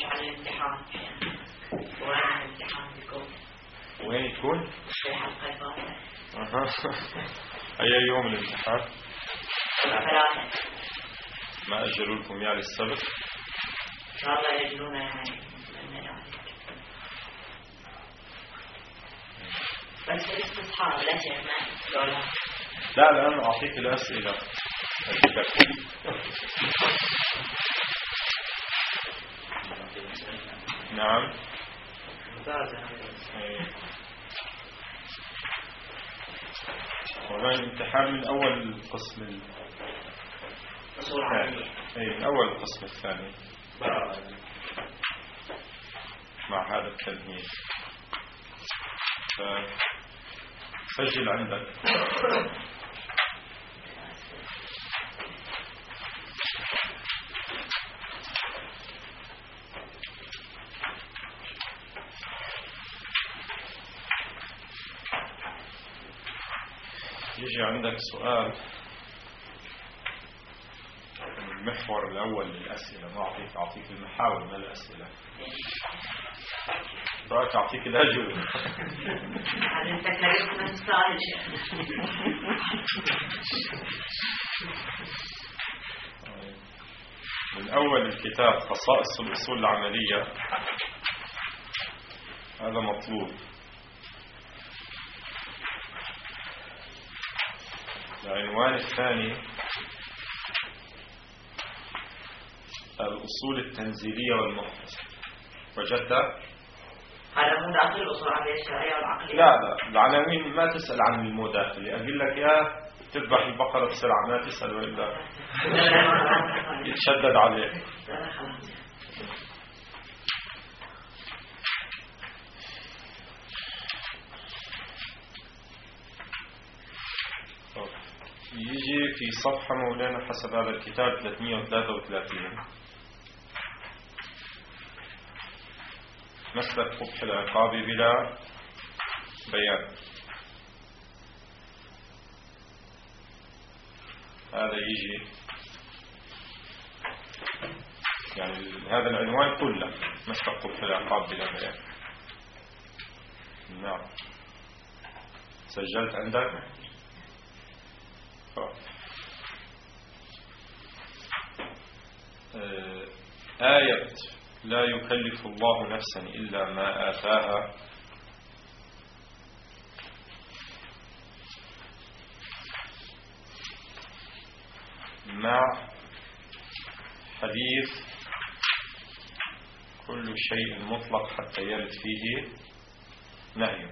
عن الامتحان وين الامتحان بيكون؟ وين يكون؟ في حلقة الفاتحة. أي يوم الامتحان؟ 3. ما أجلوا لكم يعني السبت؟ إن شاء الله يجلونا يعني. بس الاستصحاب لا شيء ما لا الآن أعطيك الأسئلة. نعم. وهذا الامتحان من أول القسم الثاني. من أول القسم الثاني مع هذا التمهيد. سجل عندك. يجي عندك سؤال المحور الأول للأسئلة. ما أعطيك المحاور ما الأسئلة. رأيك أعطيك الأجوبة. أنت كريم من السؤال من أول الكتاب خصائص الأصول العملية. هذا مطلوب. العنوان الثاني الأصول التنزيلية والمحفظة. وجدت؟ هذا مو داخل الأصول العملية الشرعية والعقلية. لا العناوين ما تسأل عن المودات. اللي أقول لك يا تذبح البقرة بسرعة ما تسأل وإلا يتشدد عليه. يجي في صفحة مولانا حسب هذا الكتاب 333 مسلك قبح العقاب بلا بيان. هذا يجي يعني هذا العنوان كله مسلك قبح العقاب بلا بيان. نعم. سجلت عندك؟ آية لا يكلف الله نفسا إلا ما آتاها. مع حديث كل شيء مطلق حتى يرد فيه نهي.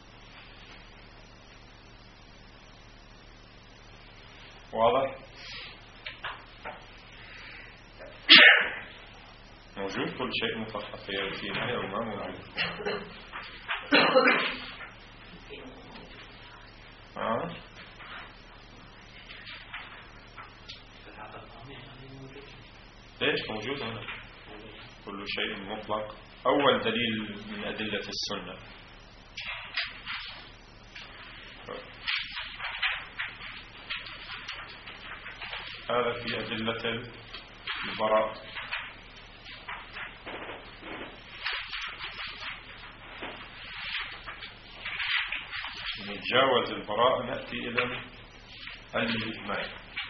واضح؟ موجود كل شيء مطلق حتى يرد فيه نهي أو ما موجود؟ ليش موجود هنا كل شيء مطلق؟ أول دليل من أدلة السنة. هذا في أدلة البراء. نتجاوز البراء نأتي إلى الإجماع.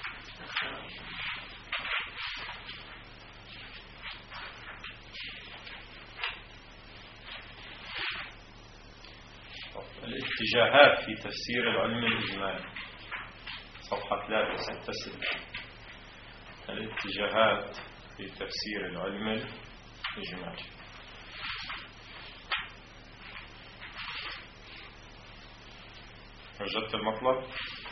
الاتجاهات في تفسير العلم الإجمالي صفحة 366. الاتجاهات في تفسير العلم الإجمالي. وجدت المطلب؟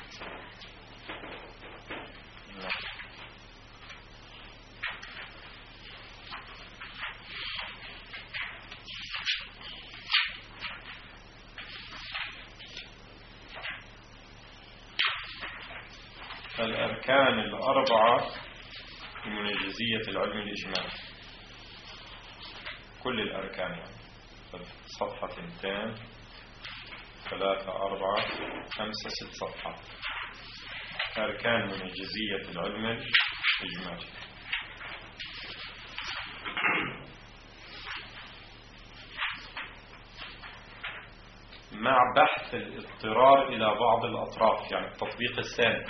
لا. الأركان الأربعة في منجزية العلم الإجمالي. كل الأركان يعني صفحة 2 3 4 5 6 صفحات. أركان منجزية العلم الإجمالي. مع بحث الاضطرار إلى بعض الأطراف، يعني التطبيق الثاني.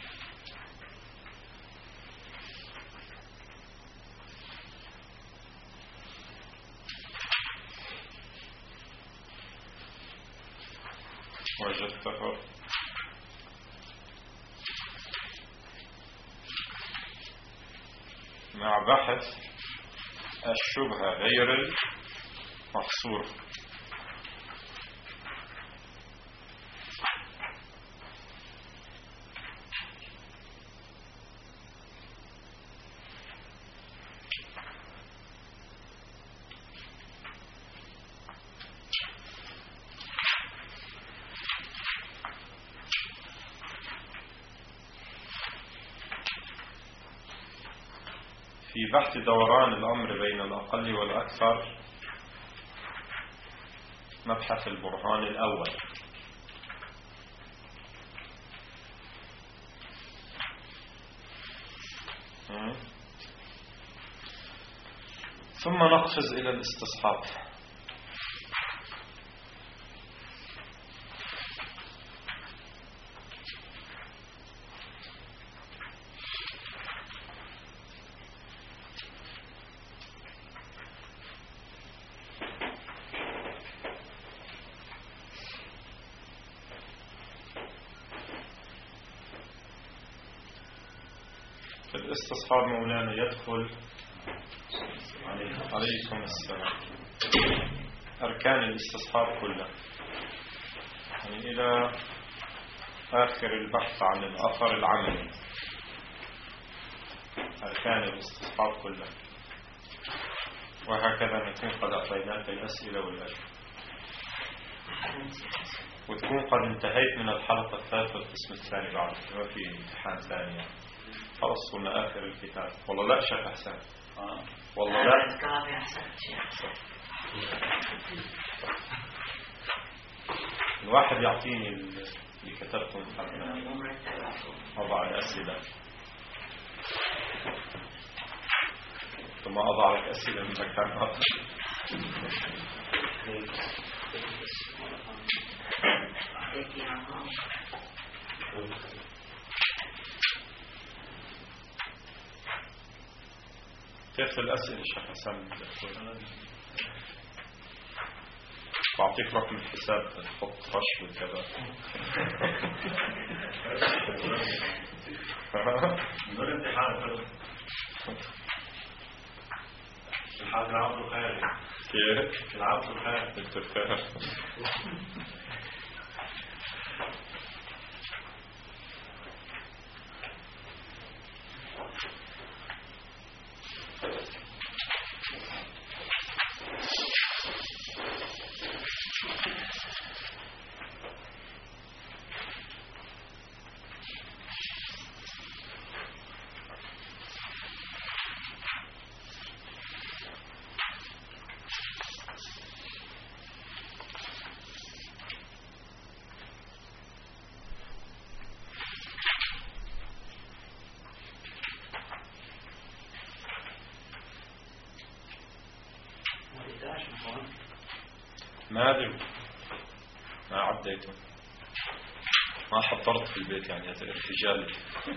وجدته مع بحث الشبهة غير المحصورة. في بحث دوران الأمر بين الأقل والأكثر مبحث البرهان الأول. ثم نقفز إلى الاستصحاب. الاستصحاب مولانا يدخل عليكم السلام أركان الاستصحاب كلها، يعني إلى آخر البحث عن الأثر العملي، أركان الاستصحاب كلها. وهكذا نكون قد أعطيناك الأسئلة والأجوبة، وتكون قد انتهيت من الحلقة الثالثة والقسم الثاني بعد ما في امتحان ثاني. خلص قلنا آخر الكتاب. والله لا شيخ حسن، والله لا كلامي أحسن شيخ. الواحد يعطيني اللي كتبتم حتى أضع الأسئلة، ثم أضع لك أسئلة من مكان آخر. كيف الأسئلة شيخ حسن؟ بعطيك رقم الحساب تحط رش وكذا. الحاج العبد الخير. كيف؟ العبد الخير. انت بخير. ما أدري، ما عديته، ما حضرت في البيت يعني هذا الرجال.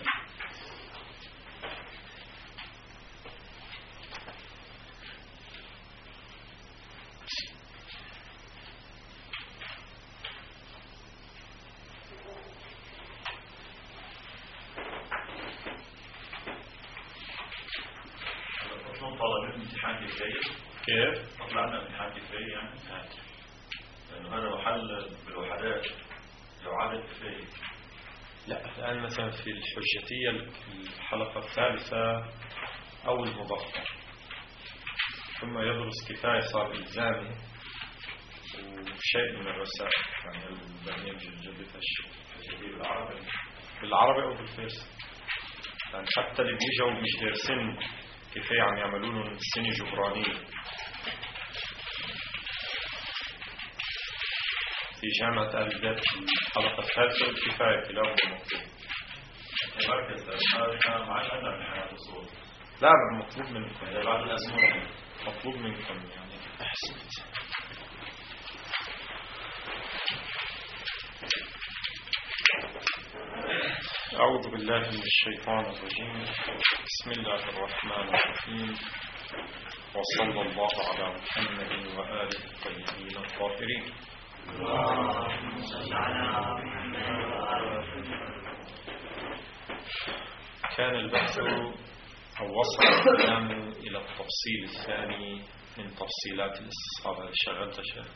طلب امتحان كفاية. كيف؟ طلعنا امتحان كفاية يعني لأنه هذا محل بالوحدات إعادة كفاية. لا الآن مثلا في الحجتية الحلقة الثالثة أو المظفر، ثم يدرس كفاية صار إلزامي وشيء من الرسائل، يعني البرنامج الجديد الحجتية بالعربي أو بالفارسي، يعني حتى اللي بيجوا مش دارسين كفاية عم يعملون سنة جبرانية في جامعة آل البيت. الحلقة الثالثة والكفاية كلاهما مطلوب. لا مطلوب منكم بعد الأزمة مطلوب منكم يعني أحسنت. أعوذ بالله من الشيطان الرجيم. بسم الله الرحمن الرحيم، وصلى الله على محمد وآله الطيبين الطاهرين. اللهم صل على محمد وآله. كان البحث أو وصل الكلام إلى التفصيل الثاني من تفصيلات الاستصحاب. شغلت شيء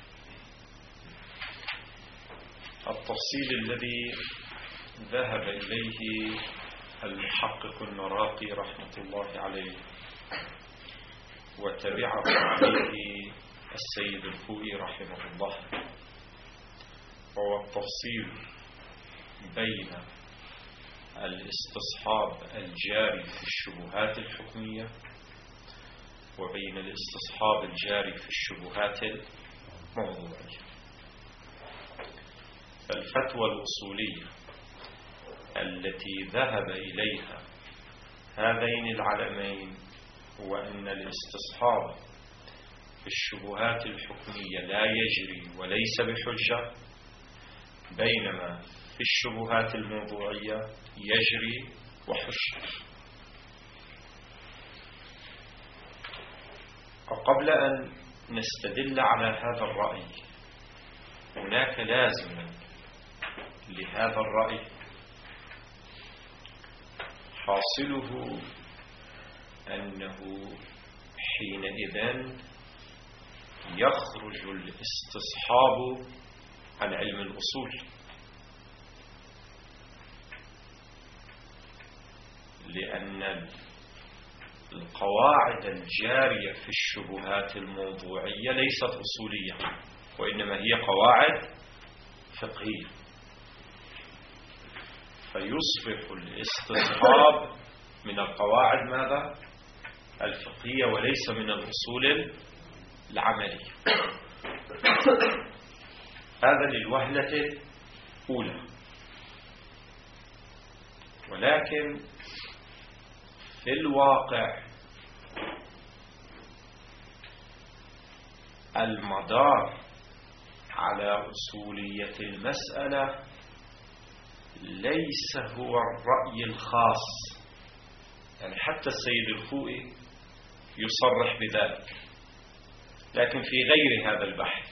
التفصيل الذي ذهب إليه المحقق المراقي رحمة الله عليه وتبعه عليه السيد الخوئي رحمه الله، وهو التفصيل بين الاستصحاب الجاري في الشبهات الحكمية وبين الاستصحاب الجاري في الشبهات الموضوعية. الفتوى الأصولية التي ذهب إليها هذين العلمين هو أن الاستصحاب في الشبهات الحكمية لا يجري وليس بحجة، بينما في الشبهات الموضوعية يجري وحجة. وقبل أن نستدل على هذا الرأي هناك لازم لهذا الرأي، حاصله أنه حينئذ يخرج الاستصحاب عن علم الأصول، لأن القواعد الجارية في الشبهات الموضوعية ليست أصولية، وإنما هي قواعد فقهية، فيصبح الاستصحاب من القواعد ماذا؟ الفقهية، وليس من الأصول العملية. هذا للوهلة الأولى. ولكن في الواقع المدار على أصولية المسألة ليس هو الرأي الخاص، يعني حتى السيد الخوئي يصرح بذلك، لكن في غير هذا البحث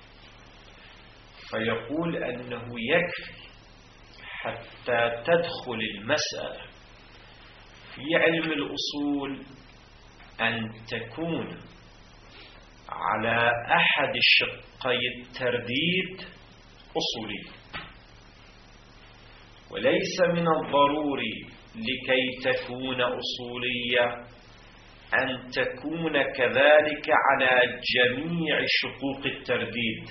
فيقول أنه يكفي حتى تدخل المسألة في علم الأصول أن تكون على أحد شقي الترديد أصولي، وليس من الضروري لكي تكون أصولية أن تكون كذلك على جميع شقوق الترديد.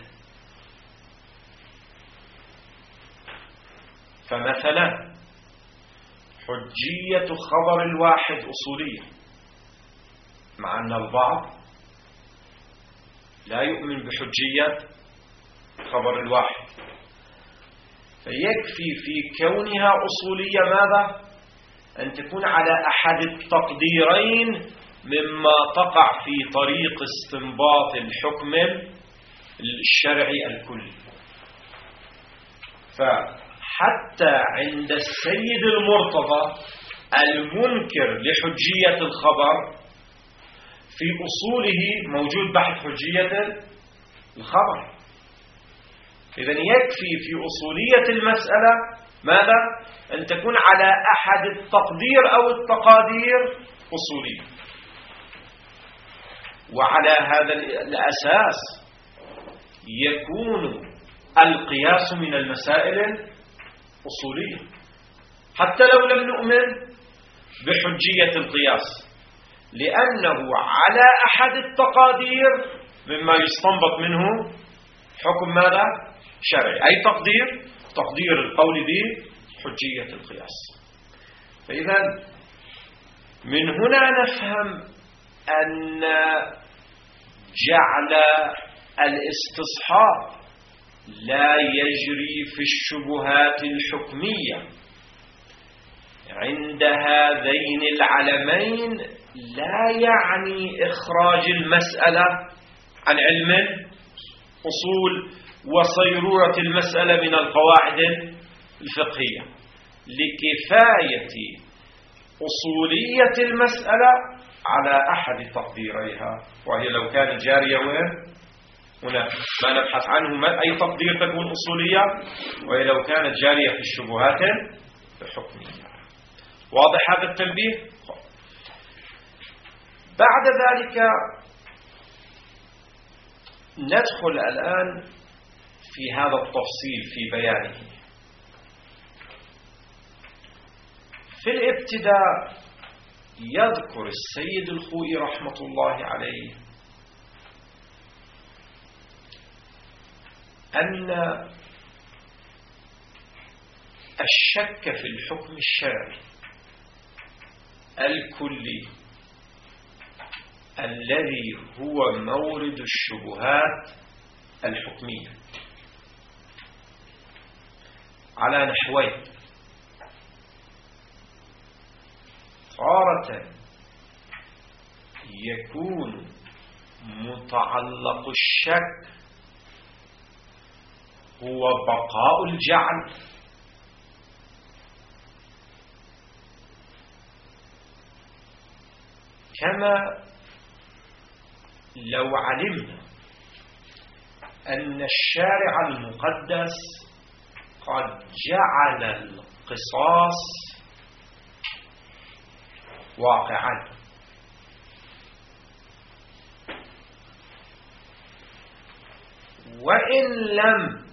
فمثلا حجية خبر الواحد أصولية، مع أن البعض لا يؤمن بحجية خبر الواحد، فيكفي في كونها أصولية ماذا؟ أن تكون على أحد التقديرين مما تقع في طريق استنباط الحكم الشرعي الكلي. فحتى عند السيد المرتضى المنكر لحجية الخبر في أصوله موجود بحث حجية الخبر. إذن يكفي في أصولية المسألة ماذا؟ أن تكون على أحد التقدير أو التقادير أصولية. وعلى هذا الأساس يكون القياس من المسائل الأصولية، حتى لو لم نؤمن بحجية القياس، لأنه على أحد التقادير مما يستنبط منه حكم ماذا؟ شرعي، أي تقدير القول بحجية القياس. فإذا من هنا نفهم أن جعل الاستصحاب لا يجري في الشبهات الحكمية عند هذين العلمين لا يعني إخراج المسألة عن علم الأصول وصيرورة المسألة من القواعد الفقهية، لكفاية أصولية المسألة على أحد تقديريها، وهي لو كانت جارية وين؟ هنا ما نبحث عنه أي تقدير تكون أصولية، وهي لو كانت جارية في الشبهات الحكمية. واضح هذا التنبيه؟ بعد ذلك ندخل الآن في هذا التفصيل في بيانه. في الابتداء يذكر السيد الخوئي رحمة الله عليه أن الشك في الحكم الشرعي الكلي الذي هو مورد الشبهات الحكمية على نحوين: تارة يكون متعلق الشك هو بقاء الجعل، كما لو علمنا أن الشارع المقدس قد جعل القصاص واقعا، وإن لم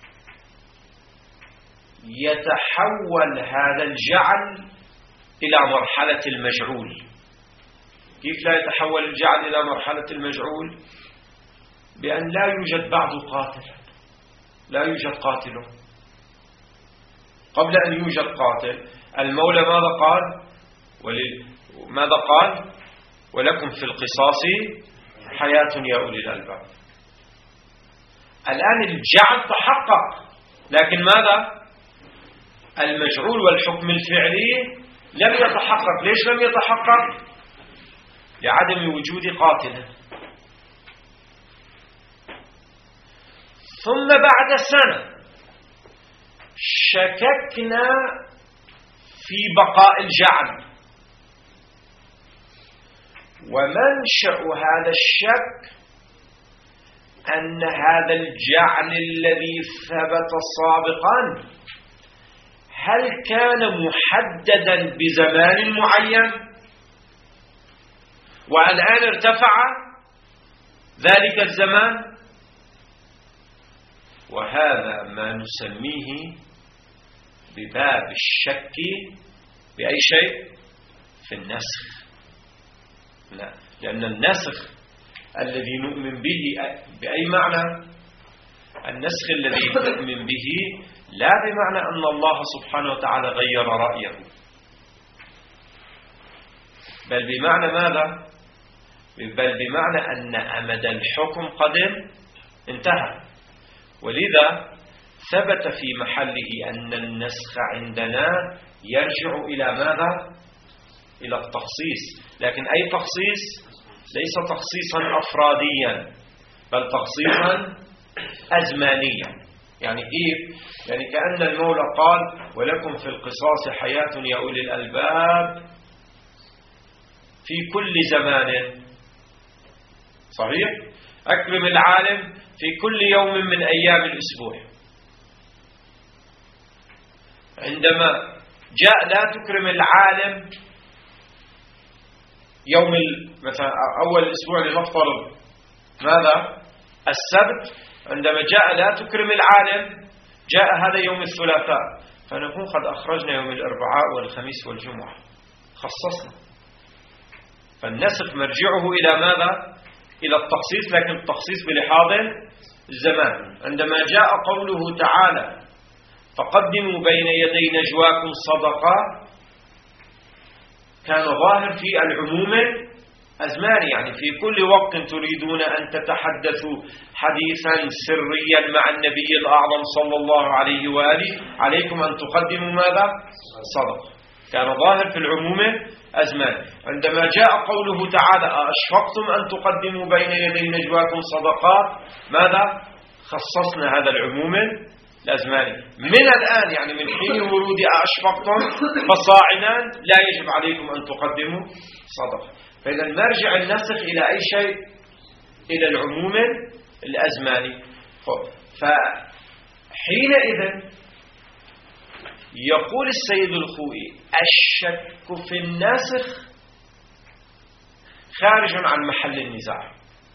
يتحول هذا الجعل إلى مرحلة المجعول. كيف لا يتحول الجعل إلى مرحلة المجعول؟ بأن لا يوجد بعد قاتل، لا يوجد قاتل. قبل أن يوجد قاتل المولى ماذا قال؟ ماذا قال؟ ولكم في القصاص حياة يا أولي الألباب. الآن الجعل تحقق، لكن ماذا؟ المجعول والحكم الفعلي لم يتحقق. ليش لم يتحقق؟ لعدم وجود قاتل. ثم بعد سنة شككنا في بقاء الجعل، ومنشأ هذا الشك أن هذا الجعل الذي ثبت سابقا هل كان محددا بزمان معين والآن ارتفع ذلك الزمان؟ وهذا ما نسميه بباب الشك بأي شيء؟ في النسخ. لا، لأن النسخ الذي نؤمن به بأي معنى؟ النسخ الذي نؤمن به لا بمعنى أن الله سبحانه وتعالى غير رأيه، بل بمعنى ماذا؟ بل بمعنى أن أمد الحكم قد انتهى. ولذا ثبت في محله أن النسخ عندنا يرجع إلى ماذا؟ إلى التخصيص، لكن أي تخصيص؟ ليس تخصيصا أفراديا، بل تخصيصا أزمانيا. يعني كيف؟ يعني كأن المولى قال ولكم في القصاص حياة يا أولي الألباب في كل زمان. صحيح؟ أكرم العالم في كل يوم من أيام الأسبوع. عندما جاء لا تكرم العالم يوم مثلا أول الأسبوع لنفترض ماذا؟ السبت، عندما جاء لا تكرم العالم جاء هذا يوم الثلاثاء، فنكون قد أخرجنا يوم الأربعاء والخميس والجمعة، خصصنا. فالنسخ مرجعه إلى ماذا؟ إلى التخصيص، لكن التخصيص بلحاظ الزمان. عندما جاء قوله تعالى فقدموا بين يدي نجواكم صدقة، كان ظاهر في العموم أزمان، يعني في كل وقت تريدون أن تتحدثوا حديثا سريا مع النبي الأعظم صلى الله عليه وآله عليكم أن تقدموا ماذا؟ صدقة. كان ظاهر في العموم أزمان. عندما جاء قوله تعالى أشفقتم أن تقدموا بين يدي نجواكم صدقات، ماذا؟ خصصنا هذا العموم الأزماني من الآن، يعني من حين ورود أشفقتم فصاعنان لا يجب عليكم أن تقدموا صدقة. فإذا مرجع النسخ إلى أي شيء؟ إلى العموم الأزماني. فحينئذ يقول السيد الخوئي الشك في الناسخ خارج عن محل النزاع.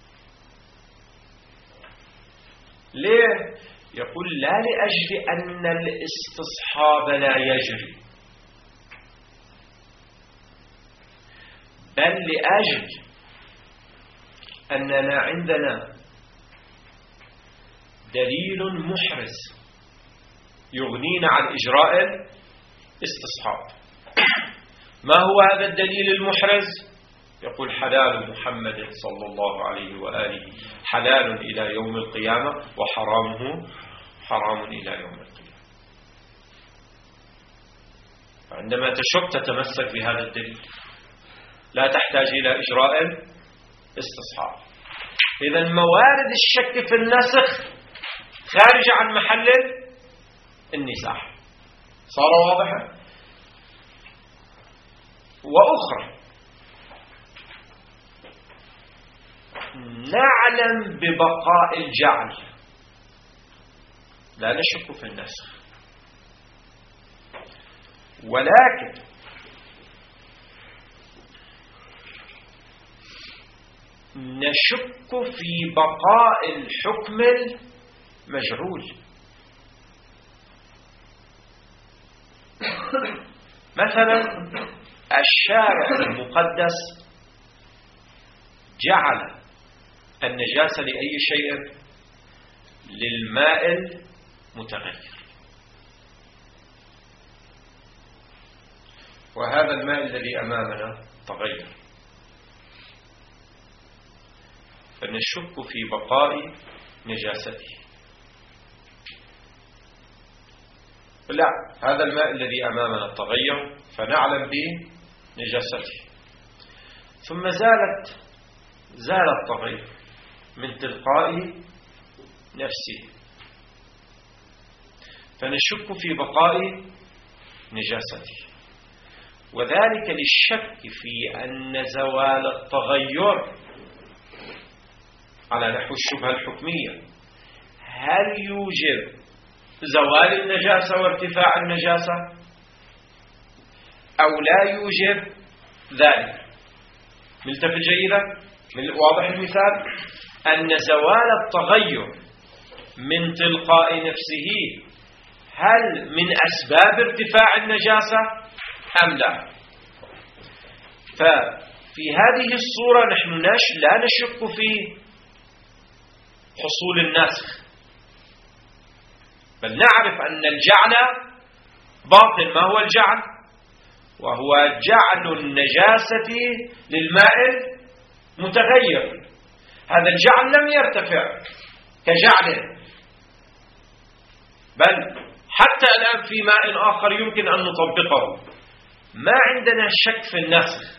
ليه؟ يقول لا لأجل أن الاستصحاب لا يجري، بل لأجل أننا عندنا دليل محرز يغنينا عن إجراء الاستصحاب. ما هو هذا الدليل المحرز؟ يقول حلال محمد صلى الله عليه وآله حلال إلى يوم القيامة وحرامه حرام إلى يوم القيامة. عندما تشك تتمسك بهذا الدليل، لا تحتاج إلى إجراء استصحاب. إذا موارد الشك في النسخ خارج عن محل النزاع. صار واضحا؟ وأخرى نعلم ببقاء الجعل، لا نشك في النسخ، ولكن نشك في بقاء الحكم المجعول. مثلا الشارع المقدس جعل النجاسة لأي شيء؟ للماء المتغير، وهذا الماء الذي أمامنا تغير، فنشك في بقاء نجاسته. لا، هذا الماء الذي أمامنا تغير فنعلم بنجاسته، ثم زال التغير من تلقاء نفسه، فنشك في بقاء نجاسته. وذلك للشك في أن زوال التغير على نحو الشبهة الحكمية هل يوجب زوال النجاسة وارتفاع النجاسة أو لا يوجب ذلك. ملتفت جيدا؟ واضح المثال؟ أن زوال التغير من تلقاء نفسه هل من أسباب ارتفاع النجاسة أم لا؟ ففي هذه الصورة نحن لا نشك في حصول النسخ، بل نعرف أن الجعل باطل. ما هو الجعل؟ وهو جعل النجاسة للماء المتغير. هذا الجعل لم يرتفع كجعل، بل حتى الآن في ماء آخر يمكن أن نطبقه. ما عندنا شك في النسخ،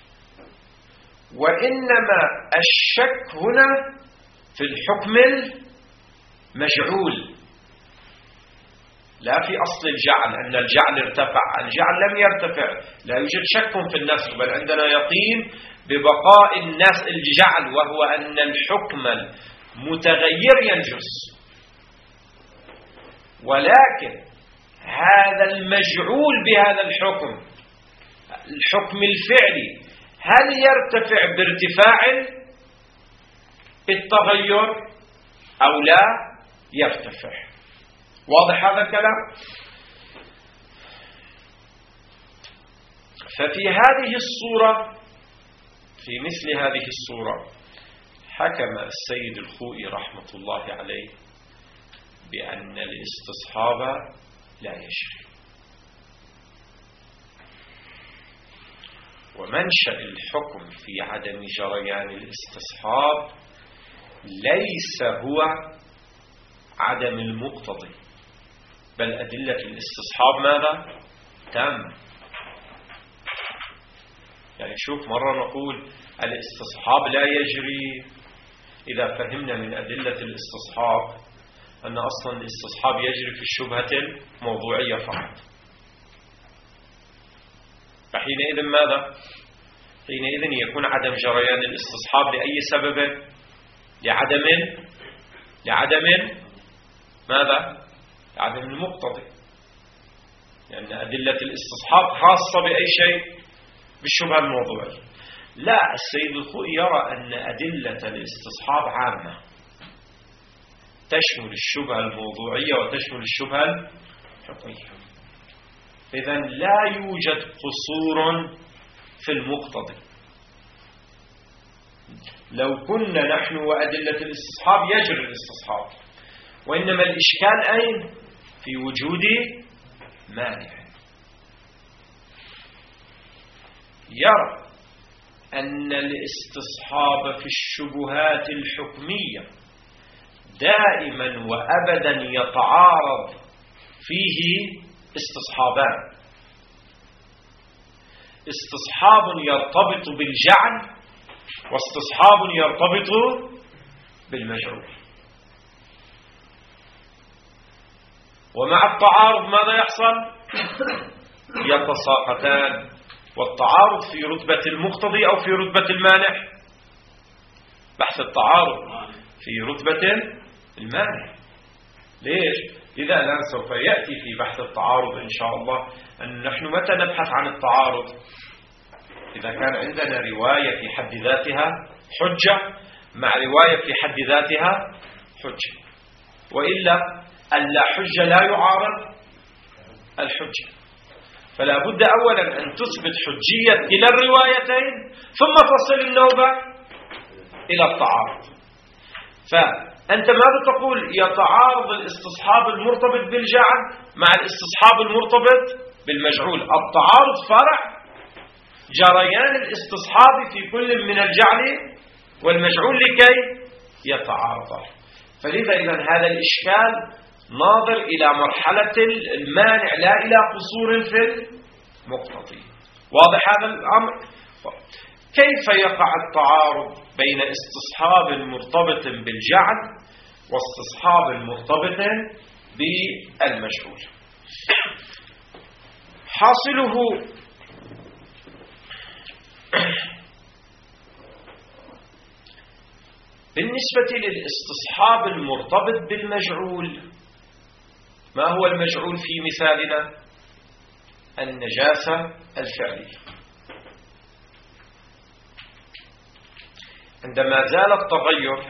وإنما الشك هنا في الحكم المجعول، لا في أصل الجعل أن الجعل ارتفع. الجعل لم يرتفع، لا يوجد شك في النسخ، بل عندنا يقين ببقاء الجعل، وهو أن الحكم المتغير ينجس. ولكن هذا المجعول بهذا الحكم الفعلي هل يرتفع بارتفاع التغير أو لا يرتفع؟ واضح هذا الكلام؟ ففي هذه الصورة، في مثل هذه الصورة، حكم السيد الخوئي رحمة الله عليه بأن الاستصحاب لا يجري. ومنشأ الحكم في عدم جريان الاستصحاب ليس هو عدم المقتضي، بل أدلة الاستصحاب ماذا؟ تام. يعني شوف، مرة نقول الاستصحاب لا يجري إذا فهمنا من أدلة الاستصحاب أن أصلا الاستصحاب يجري في الشبهة الموضوعية فقط. فحينئذ ماذا؟ حينئذ يكون عدم جريان الاستصحاب لأي سبب؟ لعدم ماذا؟ لعدم المقتضي، لأن أدلة الاستصحاب خاصة بأي شيء؟ بالشبهة الموضوعية. لا، السيد الخوئي يرى أن أدلة الاستصحاب عامة تشمل الشبهة الموضوعية وتشمل الشبهة الحكمية، إذن لا يوجد قصور في المقتضي. لو كنا نحن وأدلة الاستصحاب يجري الاستصحاب، وإنما الإشكال أين؟ في وجود مانع. يرى أن الاستصحاب في الشبهات الحكمية دائما وأبدا يتعارض فيه استصحابان: استصحاب يرتبط بالجعل، واستصحاب يرتبط بالمجعول. ومع التعارض ماذا يحصل؟ يتساقطان. والتعارض في رتبة المقتضي أو في رتبة المانع؟ بحث التعارض في رتبة المانع. ليش؟ لذا الآن سوف يأتي في بحث التعارض إن شاء الله أن نحن متى نبحث عن التعارض؟ إذا كان عندنا رواية في حد ذاتها حجة مع رواية في حد ذاتها حجة، وإلا اللا حجة لا يعارض الحجة. فلا بد أولا أن تثبت حجية كلا الروايتين ثم تصل النوبة إلى التعارض. فأنت ماذا تقول؟ يتعارض الاستصحاب المرتبط بالجعل مع الاستصحاب المرتبط بالمجعول. التعارض فرع جريان الاستصحاب في كل من الجعل والمجعول لكي يتعارضا. فلذا إذن هذا الإشكال ناظر إلى مرحلة المانع لا إلى قصور في المقتضي. واضح هذا الأمر؟ كيف يقع التعارض بين استصحاب مرتبط بالجعل واستصحاب مرتبط بالمجعول؟ حاصله بالنسبة للاستصحاب المرتبط بالمجعول، ما هو المجعول في مثالنا؟ النجاسة الفعلية. عندما زال التغير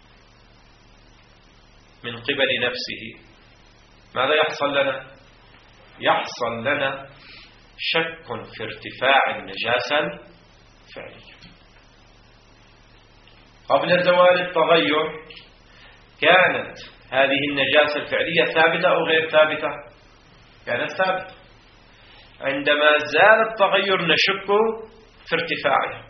من قبل نفسه ماذا يحصل لنا؟ يحصل لنا شك في ارتفاع النجاسة الفعلية. قبل زوال التغير كانت هذه النجاسة الفعلية ثابتة أو غير ثابتة؟ كانت ثابتة. عندما زال التغير نشك في ارتفاعها.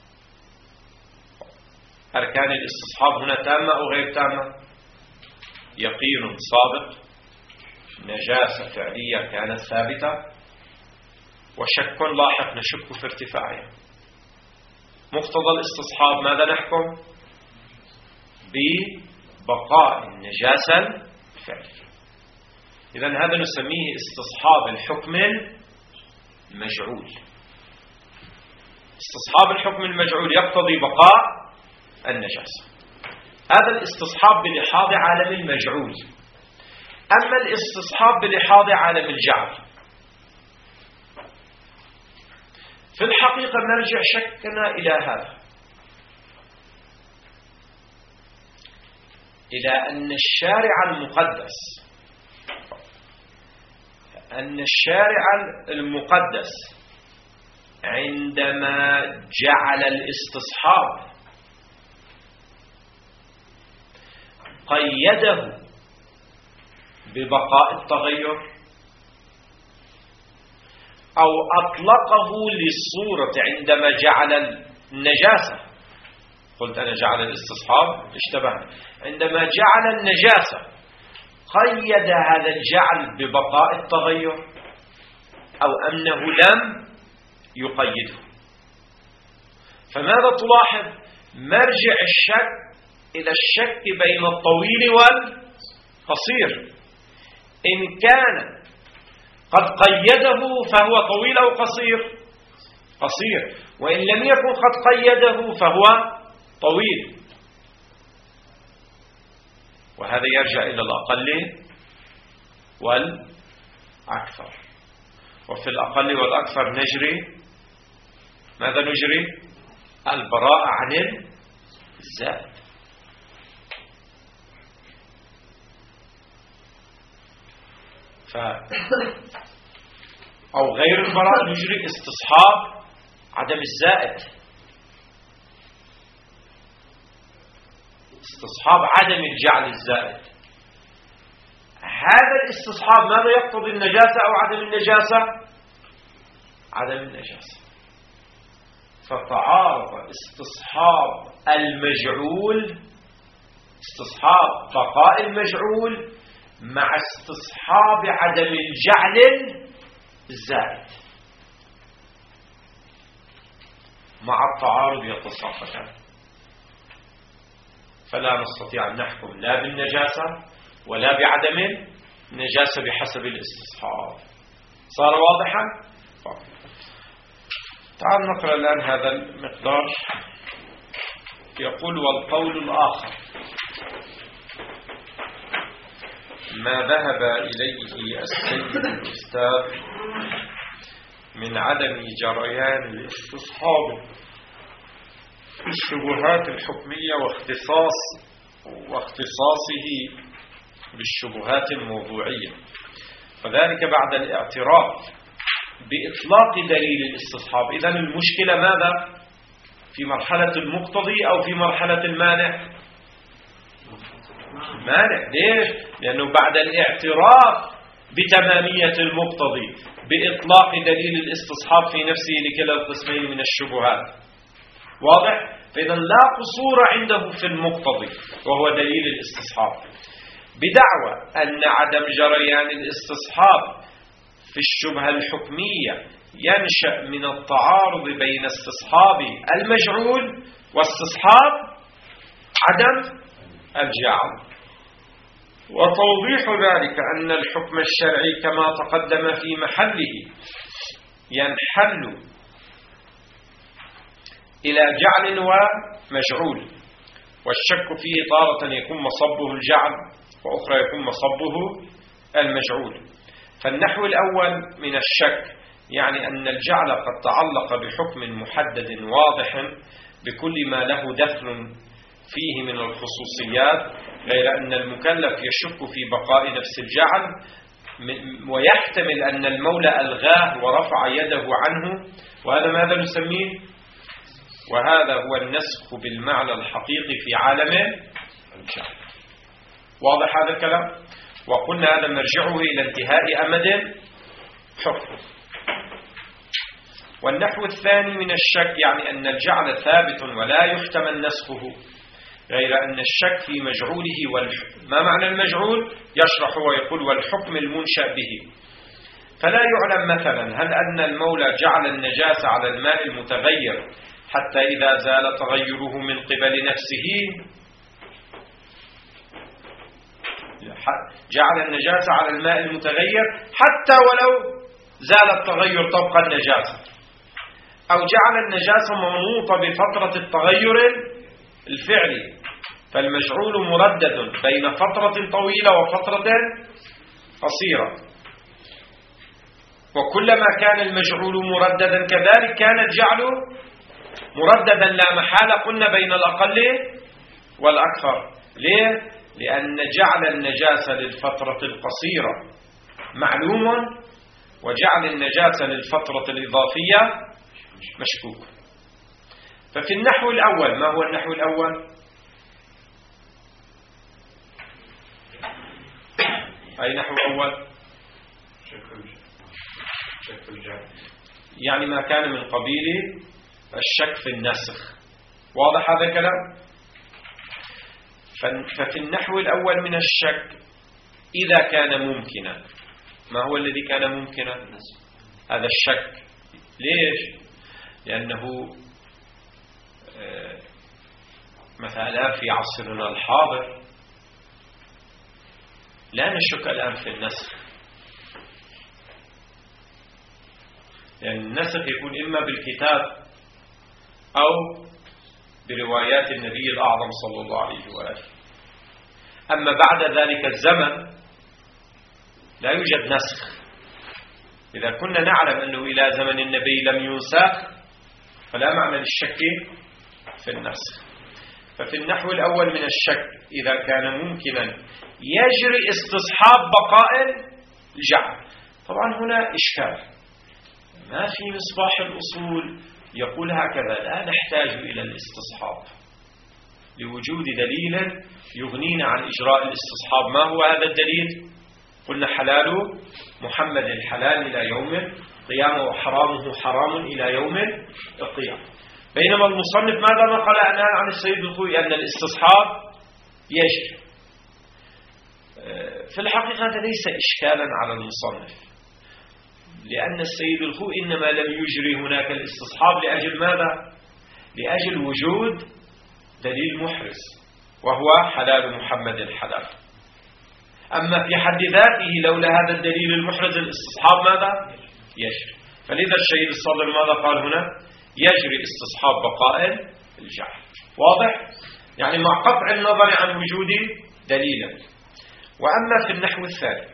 أركان الاستصحاب هنا تامة أو غير تامة؟ يقين صادق، نجاسة فعلية كانت ثابتة، وشك لاحق نشك في ارتفاعها. مقتضى الاستصحاب ماذا نحكم؟ ببقاء النجاسة الفعلية. إذن هذا نسميه استصحاب الحكم المجعول. استصحاب الحكم المجعول يقتضي بقاء النجاسة. هذا الاستصحاب بلحاظ عالم المجعول. أما الاستصحاب بلحاظ عالم الجعل، في الحقيقة نرجع شكنا إلى هذا، إلى أن الشارع المقدس عندما جعل الاستصحاب قيده ببقاء التغير أو أطلقه للصورة عندما جعل النجاسة. قلت أنا جعل الاستصحاب اشتبه. عندما جعل النجاسة قيد هذا الجعل ببقاء التغير أو أنه لم يقيده. فماذا تلاحظ؟ مرجع الشك إلى الشك بين الطويل قصير. إن كان قد قيده فهو طويل أو قصير؟ قصير. وإن لم يكن قد قيده فهو طويل. وهذا يرجع إلى الأقل والأكثر. وفي الأقل والأكثر نجري ماذا نجري؟ البراءة عن الزائد. أو غير البراءة نجري استصحاب عدم الزائد، استصحاب عدم الجعل الزائد. هذا الاستصحاب ماذا يقتضي؟ النجاسة أو عدم النجاسة؟ عدم النجاسة. فتعارض استصحاب المجعول، استصحاب بقاء المجعول، مع استصحاب عدم الجعل الزائد. مع التعارض يتصافتان. فلا نستطيع أن نحكم لا بالنجاسة ولا بعدم النجاسة بحسب الاستصحاب. صار واضحا؟ تعال نقرأ الآن هذا المقدار. يقول: والقول الآخر ما ذهب إليه السيد الأستاذ من عدم جريان الاستصحاب في الشبهات الحكمية واختصاصه بالشبهات الموضوعية، وذلك بعد الاعتراف بإطلاق دليل الاستصحاب. إذن المشكلة ماذا؟ في مرحلة المقتضي أو في مرحلة المانع؟ مانع. ليش؟ لأنه بعد الاعتراف بتمامية المقتضي بإطلاق دليل الاستصحاب في نفسه لكلا القسمين من الشبهات. واضح؟ فإذا لا قصور عنده في المقتضي وهو دليل الاستصحاب، بدعوى أن عدم جريان الاستصحاب في الشبهة الحكمية ينشأ من التعارض بين استصحاب المجعول واستصحاب عدم الجعل. وتوضيح ذلك أن الحكم الشرعي كما تقدم في محله ينحل إلى جعل ومجعول، والشك فيه تارة يكون مصبه الجعل وأخرى يكون مصبه المجعول. فالنحو الأول من الشك يعني أن الجعل قد تعلق بحكم محدد واضح بكل ما له دخل فيه من الخصوصيات، غير أن المكلف يشك في بقاء نفس الجعل، ويحتمل أن المولى ألغاه ورفع يده عنه، وهذا ماذا نسميه؟ وهذا هو النسخ بالمعنى الحقيقي في عالم الجعل. واضح هذا الكلام؟ وقلنا هذا مرجعه إلى انتهاء أمد حكم. والنحو الثاني من الشك يعني أن الجعل ثابت ولا يحتمل نسخه، غير أن الشك في مجعوله ما معنى المجعول؟ يشرح ويقول: والحكم المنشأ به. فلا يعلم مثلا هل أن المولى جعل النجاسة على الماء المتغير حتى إذا زال تغيره من قبل نفسه، جعل النجاسة على الماء المتغير حتى ولو زال التغير طبق النجاسة، أو جعل النجاسة منوطة بفترة التغير الفعلي، فالمجعول مردد بين فترة طويلة وفترة قصيرة. وكلما كان المجعول مرددا كذلك كان الجعل مرددا لا محالة، قلنا بين الأقل والأكثر. ليه؟ لأن جعل النجاسة للفترة القصيرة معلوم، وجعل النجاسة للفترة الإضافية مشكوك. ففي النحو الأول، ما هو النحو الأول؟ أي نحو أول؟ شك الجعل، يعني ما كان من قبيل الشك في النسخ. واضح هذا الكلام؟ ففي النحو الأول من الشك إذا كان ممكنا، ما هو الذي كان ممكنا؟ هذا الشك. ليش؟ لأنه مثلا في عصرنا الحاضر لا نشك الآن في النسخ، لأن النسخ يكون إما بالكتاب أو بروايات النبي الأعظم صلى الله عليه وآله. أما بعد ذلك الزمن لا يوجد نسخ. إذا كنا نعلم أنه إلى زمن النبي لم ينسخ فلا معنى للشك في النسخ. ففي النحو الأول من الشك إذا كان ممكنا يجري استصحاب بقاء الجعل. طبعا هنا إشكال، ما في مصباح الأصول يقول هكذا، لا نحتاج إلى الاستصحاب لوجود دليل يغنينا عن إجراء الاستصحاب. ما هو هذا الدليل؟ قلنا حلال محمد الحلال إلى يوم القيامة وحرامه حرام إلى يوم القيامة. بينما المصنف ماذا نقل عن السيد الخوئي؟ أن الاستصحاب يجري. في الحقيقة هذا ليس إشكالا على المصنف، لأن السيد الخوئي إنما لم يجري هناك الاستصحاب لأجل ماذا؟ لأجل وجود دليل محرز وهو حلال محمد الحلال. أما في حد ذاته لولا هذا الدليل المحرز الاستصحاب ماذا؟ يجري. فلذا الشهيد الصدر ماذا قال هنا؟ يجري استصحاب بقاء الجعل. واضح؟ يعني مع قطع النظر عن وجود دليل. وأما في النحو الثاني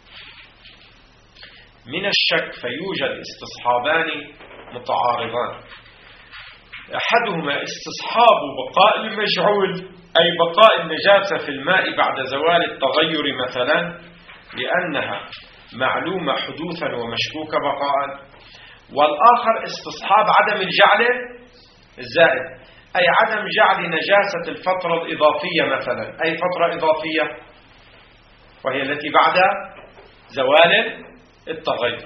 من الشك فيوجد استصحابان متعارضان. أحدهما استصحاب بقاء المجعول، أي بقاء النجاسة في الماء بعد زوال التغير مثلا لأنها معلومة حدوثا ومشكوك بقاء. والآخر استصحاب عدم الجعل الزائد، أي عدم جعل نجاسة الفترة الإضافية مثلا. أي فترة إضافية؟ وهي التي بعد زوال التغير.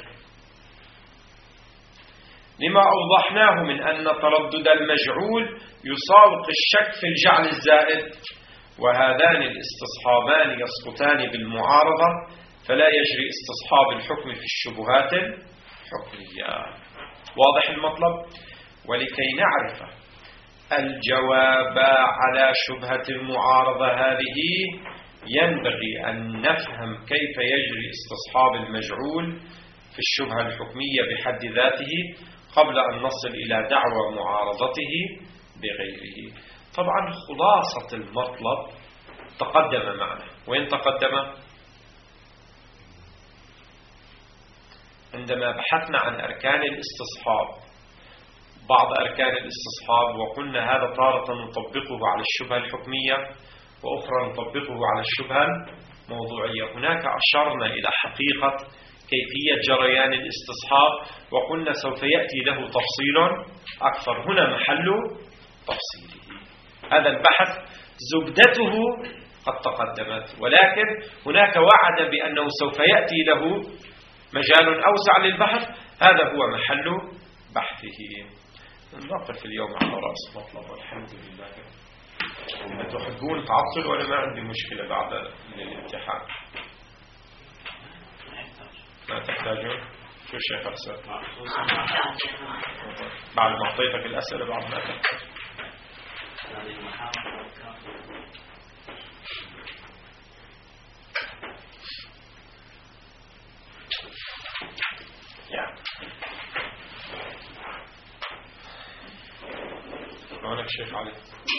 لما أوضحناه من أن تردد المجعول يساوق الشك في الجعل الزائد، وهذان الاستصحابان يسقطان بالمعارضة، فلا يجري استصحاب الحكم في الشبهات الحكمية. واضح المطلب؟ ولكي نعرف الجواب على شبهة المعارضة هذه ينبغي أن نفهم كيف يجري استصحاب المجعول في الشبهة الحكمية بحد ذاته قبل أن نصل إلى دعوى معارضته بغيره. طبعا خلاصة المطلب تقدم معنا. وين تقدم؟ عندما بحثنا عن أركان الاستصحاب، بعض أركان الاستصحاب، وقلنا هذا تارة نطبقه على الشبهة الحكمية وأخرى نطبقه على الشبهة الموضوعية. هناك أشرنا إلى حقيقة كيفية جريان الاستصحاب وقلنا سوف يأتي له تفصيل أكثر. هنا محل تفصيله. هذا البحث زبدته قد تقدمت، ولكن هناك وعد بأنه سوف يأتي له مجال أوسع للبحث. هذا هو محل بحثه. نقف اليوم على رأس مطلب والحمد لله. تحبون تعطل ولا ما عندي مشكلة بعد الامتحان؟ ما تحتاجون؟ شو الشيخ أحسن؟ بعد ما أعطيتك الأسئلة بعد ما تحتاج. هونك شيخ علي.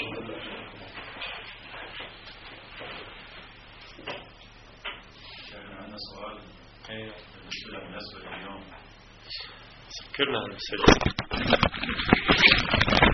عندنا سؤال. ايوه بالنسبة لليوم سكرنا هالمسجد.